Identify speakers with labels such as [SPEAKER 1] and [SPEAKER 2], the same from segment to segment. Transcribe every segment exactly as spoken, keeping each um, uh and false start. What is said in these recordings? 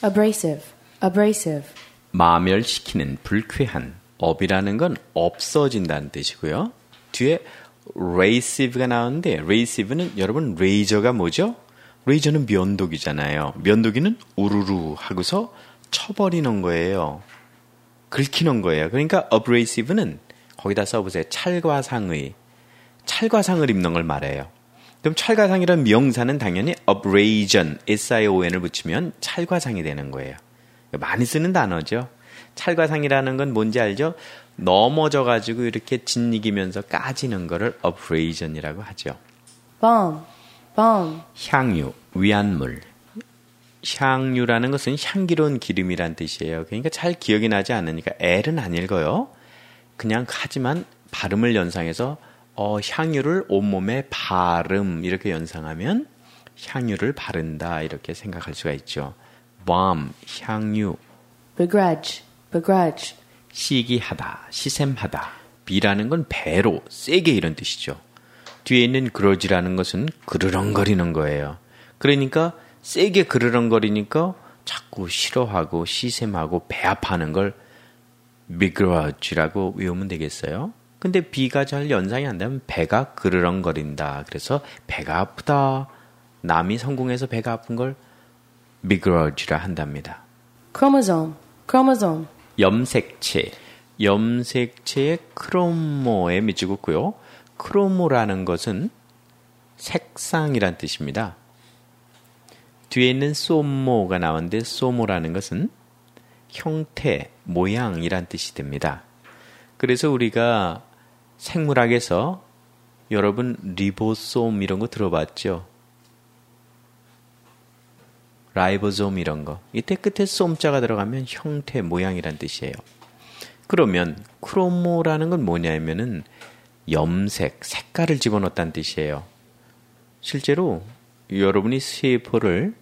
[SPEAKER 1] abrasive, abrasive.
[SPEAKER 2] 마멸시키는, 불쾌한. 업이라는 건 없어진다는 뜻이고요. 뒤에 rasive가 나오는데 rasive는 여러분 레이저가 뭐죠? 레이저는 면도기잖아요. 면도기는 우르르 하고서 쳐버리는 거예요. 긁히는 거예요. 그러니까 abrasive는 거기다 써보세요. 찰과상의. 찰과상을 입는 걸 말해요. 그럼 찰과상이라는 명사는 당연히 abrasion, 에스아이오엔을 붙이면 찰과상이 되는 거예요. 많이 쓰는 단어죠. 찰과상이라는 건 뭔지 알죠? 넘어져가지고 이렇게 짓이기면서 까지는 거를 abrasion이라고 하죠.
[SPEAKER 1] bomb, bomb.
[SPEAKER 2] 향유, 위안물. 향유라는 것은 향기로운 기름이란 뜻이에요. 그러니까 잘 기억이 나지 않으니까 L은 안 읽어요. 그냥 하지만 발음을 연상해서 어, 향유를 온몸에 바름 이렇게 연상하면 향유를 바른다 이렇게 생각할 수가 있죠. bomb, 향유.
[SPEAKER 1] begrudge, begrudge.
[SPEAKER 2] 시기하다, 시샘하다. 비라는 건 배로, 세게 이런 뜻이죠. 뒤에 있는 grudge라는 것은 그르렁거리는 거예요. 그러니까 세게 그르렁거리니까 자꾸 싫어하고 시샘하고 배 아파하는 걸 begrudge라고 외우면 되겠어요. 근데 비가 잘 연상이 안 되면 배가 그르렁거린다. 그래서 배가 아프다. 남이 성공해서 배가 아픈 걸 begrudge라 한답니다.
[SPEAKER 1] chromosome, chromosome.
[SPEAKER 2] 염색체. 염색체의 크로모에 밑줄긋고요. 크로모라는 것은 색상이란 뜻입니다. 뒤에 있는 소모가 나오는데 소모라는 것은 형태, 모양이란 뜻이 됩니다. 그래서 우리가 생물학에서 여러분 리보솜 이런 거 들어봤죠? 라이보솜 이런 거. 이때 끝에 솜자가 들어가면 형태, 모양이란 뜻이에요. 그러면 크로모라는 건 뭐냐면은 염색, 색깔을 집어넣었다는 뜻이에요. 실제로 여러분이 세포를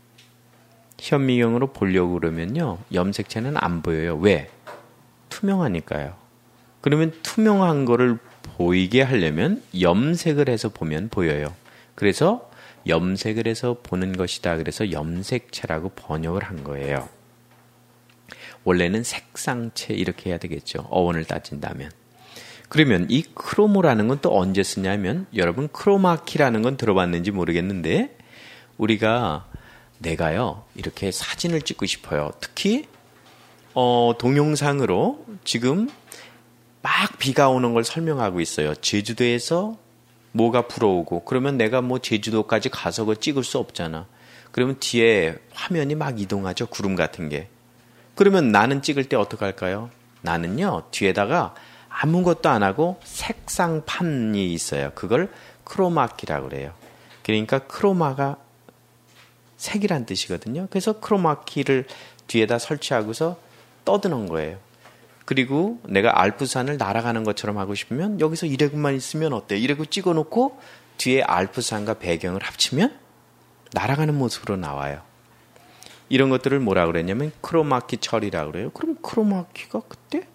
[SPEAKER 2] 현미경으로 보려고 그러면요. 염색체는 안 보여요. 왜? 투명하니까요. 그러면 투명한 거를 보이게 하려면 염색을 해서 보면 보여요. 그래서 염색을 해서 보는 것이다. 그래서 염색체라고 번역을 한 거예요. 원래는 색상체 이렇게 해야 되겠죠. 어원을 따진다면. 그러면 이 크로모라는 건 또 언제 쓰냐면 여러분 크로마키라는 건 들어봤는지 모르겠는데 우리가 내가요 이렇게 사진을 찍고 싶어요. 특히 어, 동영상으로 지금 막 비가 오는 걸 설명하고 있어요. 제주도에서 뭐가 불어오고 그러면 내가 뭐 제주도까지 가서 그거 찍을 수 없잖아. 그러면 뒤에 화면이 막 이동하죠. 구름 같은 게. 그러면 나는 찍을 때 어떻게 할까요? 나는요 뒤에다가 아무것도 안 하고 색상판이 있어요. 그걸 크로마키라고 그래요. 그러니까 크로마가 색이란 뜻이거든요. 그래서 크로마키를 뒤에다 설치하고서 떠드는 거예요. 그리고 내가 알프산을 날아가는 것처럼 하고 싶으면 여기서 이래고만 있으면 어때? 이래고 찍어놓고 뒤에 알프산과 배경을 합치면 날아가는 모습으로 나와요. 이런 것들을 뭐라 그랬냐면 크로마키 처리라고 그래요. 그럼 크로마키가 그때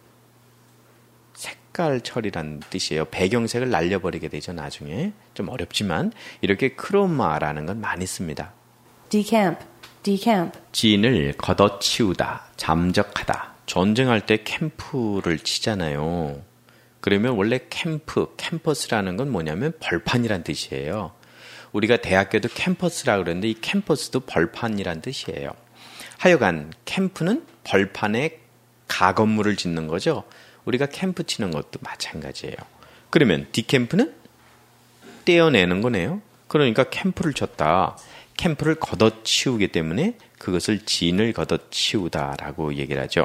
[SPEAKER 2] 색깔 처리라는 뜻이에요. 배경색을 날려버리게 되죠. 나중에. 좀 어렵지만 이렇게 크로마라는 건 많이 씁니다.
[SPEAKER 1] decamp, decamp.
[SPEAKER 2] 진을 걷어치우다, 잠적하다. 전쟁할 때 캠프를 치잖아요. 그러면 원래 캠프, 캠퍼스라는 건 뭐냐면 벌판이란 뜻이에요. 우리가 대학교도 캠퍼스라고 그러는데 이 캠퍼스도 벌판이란 뜻이에요. 하여간 캠프는 벌판에 가건물을 짓는 거죠. 우리가 캠프 치는 것도 마찬가지예요. 그러면 디캠프는 떼어내는 거네요. 그러니까 캠프를 쳤다. 캠프를 걷어치우기 때문에 그것을 진을 걷어치우다라고 얘기를 하죠.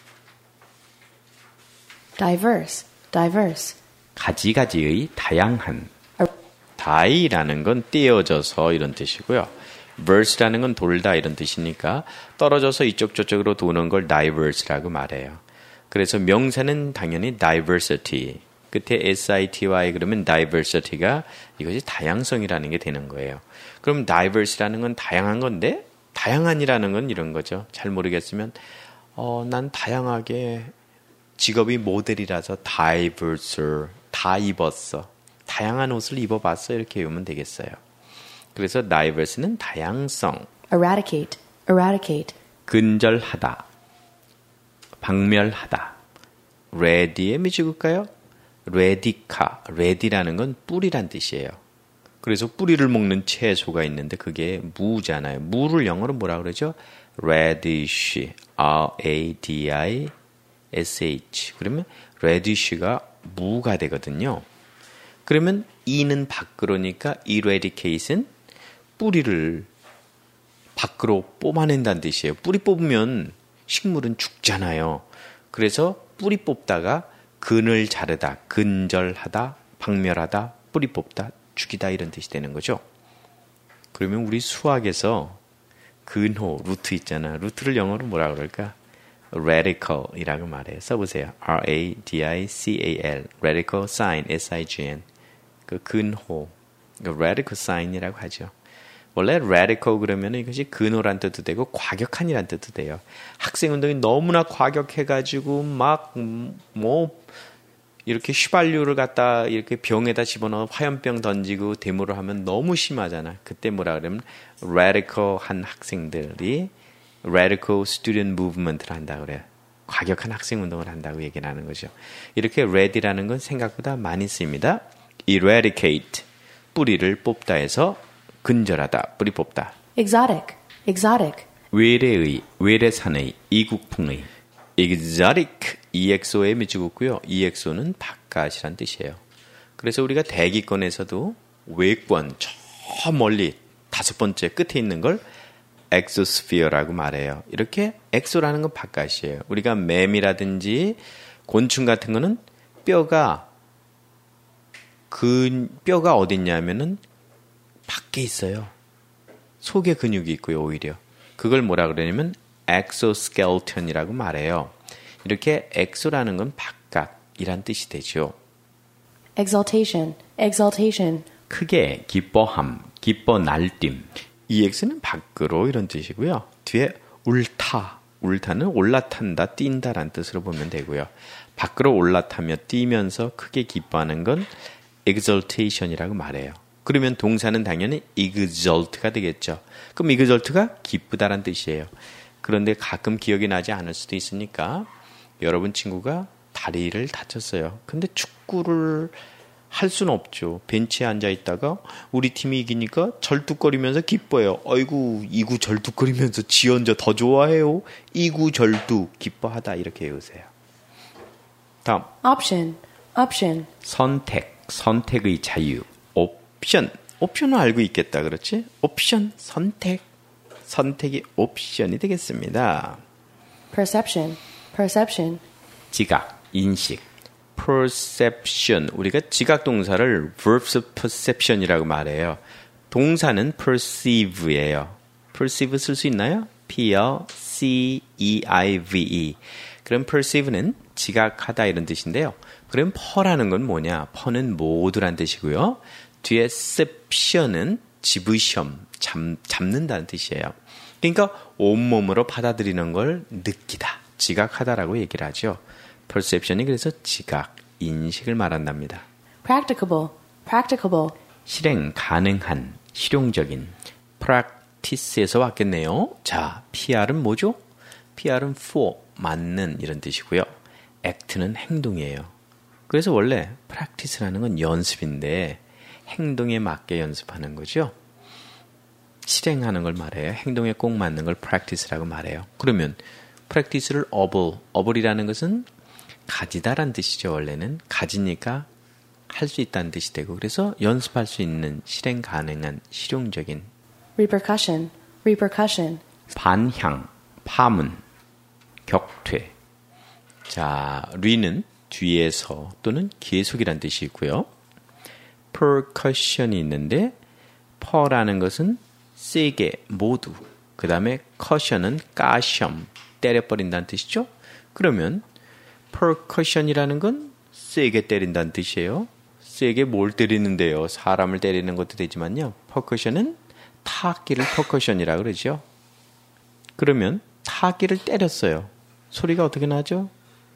[SPEAKER 1] diverse, diverse.
[SPEAKER 2] 가지가지의 다양한. die라는 건 떼어져서 이런 뜻이고요. verse라는 건 돌다 이런 뜻이니까 떨어져서 이쪽 저쪽으로 도는 걸 diverse라고 말해요. 그래서 명사는 당연히 diversity. 끝에 S-I-T-Y 그러면 diversity가 이것이 다양성이라는 게 되는 거예요. 그럼 diverse라는 건 다양한 건데 다양한이라는 건 이런 거죠. 잘 모르겠으면 어, 난 다양하게 직업이 모델이라서 diverse, 다 입었어. 다양한 옷을 입어봤어. 이렇게 외우면 되겠어요. 그래서 diverse는 다양성.
[SPEAKER 1] eradicate, eradicate,
[SPEAKER 2] 근절하다, 박멸하다. ready의 미지국가요? 레디카, 레디라는 건 뿌리란 뜻이에요. 그래서 뿌리를 먹는 채소가 있는데 그게 무잖아요. 무를 영어로 뭐라 그러죠? radish, R A D I S H. 그러면 radish가 무가 되거든요. 그러면 이는 밖으로니까 eradicate은 뿌리를 밖으로 뽑아낸다는 뜻이에요. 뿌리 뽑으면 식물은 죽잖아요. 그래서 뿌리 뽑다가 근을 자르다, 근절하다, 박멸하다, 뿌리 뽑다, 죽이다 이런 뜻이 되는 거죠. 그러면 우리 수학에서 근호, 루트 있잖아. 루트를 영어로 뭐라 그럴까? radical이라고 말해요. 써보세요. R A D I C A L, radical sign, S I G N. 그 근호, 그 radical sign이라고 하죠. 원래 radical 그러면 이것이 근호란 뜻도 되고 과격한이란 뜻도 돼요. 학생운동이 너무나 과격해가지고 막 뭐 이렇게 휘발유를 갖다 이렇게 병에다 집어넣어 화염병 던지고 데모를 하면 너무 심하잖아. 그때 뭐라 그러면 radical한 학생들이 radical student movement를 한다고 그래요. 과격한 학생운동을 한다고 얘기를 하는 거죠. 이렇게 ready라는 건 생각보다 많이 쓰입니다. eradicate, 뿌리를 뽑다 해서 근절하다, 뿌리 뽑다.
[SPEAKER 1] exotic, exotic,
[SPEAKER 2] 외래의, 외래산의, 이국풍의. exotic, 이엑스오에 미치고있고요. 이엑스오는 바깥이란 뜻이에요. 그래서 우리가 대기권에서도 외권, 저 멀리 다섯 번째 끝에 있는 걸 엑소스피어라고 말해요. 이렇게 엑소라는 건 바깥이에요. 우리가 뱀이라든지 곤충 같은 거는 뼈가 그 뼈가 어디 있냐면은 밖에 있어요. 속에 근육이 있고요, 오히려. 그걸 뭐라 그러냐면 엑소스켈레톤이라고 말해요. 이렇게 엑소라는 건 바깥이란 뜻이 되죠.
[SPEAKER 1] exaltation, exaltation,
[SPEAKER 2] 크게 기뻐함, 기뻐 날뛰임. 이엑스는 밖으로 이런 뜻이고요. 뒤에 울타, 울타는 올라탄다, 뛴다라는 뜻으로 보면 되고요. 밖으로 올라타며 뛰면서 크게 기뻐하는 건 exaltation이라고 말해요. 그러면 동사는 당연히 exalt가 되겠죠. 그럼 exalt가 기쁘다란 뜻이에요. 그런데 가끔 기억이 나지 않을 수도 있으니까 여러분 친구가 다리를 다쳤어요. 근데 축구를 할 수는 없죠. 벤치에 앉아 있다가 우리 팀이 이기니까 절뚝거리면서 기뻐해요. 아이고 이구 절뚝거리면서 지 혼자 더 좋아해요. 이구 절뚝 기뻐하다 이렇게 외우세요. 다음
[SPEAKER 1] option, option,
[SPEAKER 2] 선택, 선택의 자유. 옵션, 옵션은 알고 있겠다 그렇지? 옵션, 선택, 선택이 옵션이 되겠습니다.
[SPEAKER 1] perception, perception,
[SPEAKER 2] 지각, 인식, perception. 우리가 지각 동사를 verbs of perception이라고 말해요. 동사는 perceive예요. perceive 쓸 수 있나요? P L C E I V E. 그럼 perceive는 지각하다 이런 뜻인데요. 그럼 퍼라는 건 뭐냐? 퍼는 모두란 뜻이고요. 뒤에 ception은 집으시험, 잡, 잡는다는 뜻이에요. 그러니까 온몸으로 받아들이는 걸 느끼다, 지각하다라고 얘기를 하죠. perception이 그래서 지각, 인식을 말한답니다.
[SPEAKER 1] practicable, practicable,
[SPEAKER 2] 실행 가능한, 실용적인. practice에서 왔겠네요. 자, 피알은 뭐죠? 피알은 for, 맞는 이런 뜻이고요. act는 행동이에요. 그래서 원래 practice라는 건 연습인데 행동에 맞게 연습하는 거죠. 실행하는 걸 말해요. 행동에 꼭 맞는 걸 practice라고 말해요. 그러면 practice를 업을, 업을이라는 것은 가지다란 뜻이죠. 원래는 가지니까 할 수 있다는 뜻이 되고 그래서 연습할 수 있는 실행 가능한 실용적인
[SPEAKER 1] repercussion, repercussion,
[SPEAKER 2] 반향, 파문, 격퇴. 자, 리는 뒤에서 또는 계속이란 뜻이 있고요. percussion이 있는데 퍼라는 것은 세게 모두 그 다음에 cussion은 까시엄 때려버린다는 뜻이죠. 그러면 percussion이라는 건 세게 때린다는 뜻이에요. 세게 뭘 때리는데요. 사람을 때리는 것도 되지만요. percussion은 타악기를 percussion이라고 그러죠. 그러면 타악기를 때렸어요. 소리가 어떻게 나죠?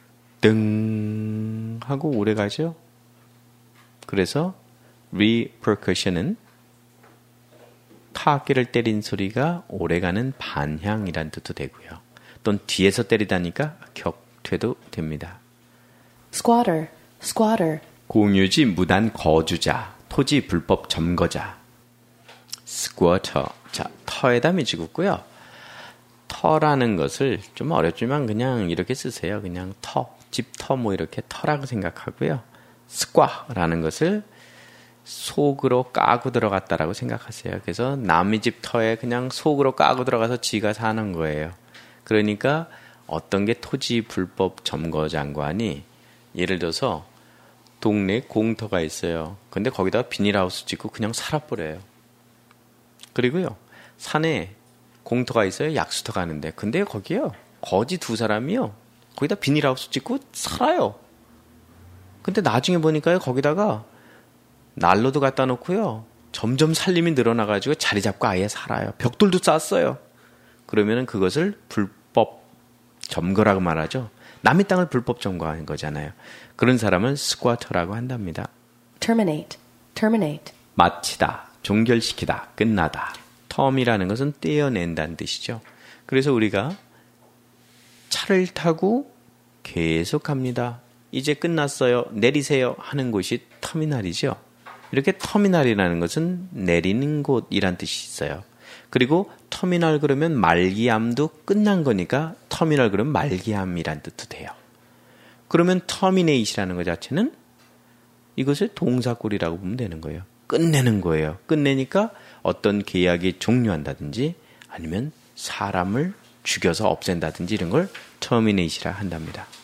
[SPEAKER 2] 등 하고 오래 가죠. 그래서 repercussion은 타악기를 때린 소리가 오래가는 반향이란 뜻도 되고요. 또는 뒤에서 때리다니까 격퇴도 됩니다.
[SPEAKER 1] squatter, squatter,
[SPEAKER 2] 공유지 무단 거주자, 토지 불법 점거자. squatter. 자, 터에다 미지고요. 터라는 것을 좀 어렵지만 그냥 이렇게 쓰세요. 그냥 터, 집터 뭐 이렇게 터라고 생각하고요. 스과라는 것을 속으로 까고 들어갔다라고 생각하세요. 그래서 남의 집 터에 그냥 속으로 까고 들어가서 지가 사는 거예요. 그러니까 어떤 게 토지 불법 점거 장관이 예를 들어서 동네에 공터가 있어요. 근데 거기다가 비닐하우스 짓고 그냥 살아버려요. 그리고요, 산에 공터가 있어요. 약수터 가는데. 근데 거기요, 거지 두 사람이요, 거기다 비닐하우스 짓고 살아요. 근데 나중에 보니까요, 거기다가 난로도 갖다 놓고요, 점점 살림이 늘어나가지고 자리 잡고 아예 살아요. 벽돌도 쌓았어요. 그러면은 그것을 불법 점거라고 말하죠. 남의 땅을 불법 점거하는 거잖아요. 그런 사람은 스쿼터라고 한답니다.
[SPEAKER 1] terminate, terminate,
[SPEAKER 2] 마치다, 종결시키다, 끝나다. 텀이라는 것은 떼어낸다는 뜻이죠. 그래서 우리가 차를 타고 계속 갑니다. 이제 끝났어요. 내리세요 하는 곳이 터미널이죠. 이렇게 터미널이라는 것은 내리는 곳이란 뜻이 있어요. 그리고 터미널 그러면 말기암도 끝난 거니까 터미널 그러면 말기암이란 뜻도 돼요. 그러면 터미네이트라는 것 자체는 이것을 동사꼴이라고 보면 되는 거예요. 끝내는 거예요. 끝내니까 어떤 계약이 종료한다든지 아니면 사람을 죽여서 없앤다든지 이런 걸 터미네이트라 한답니다.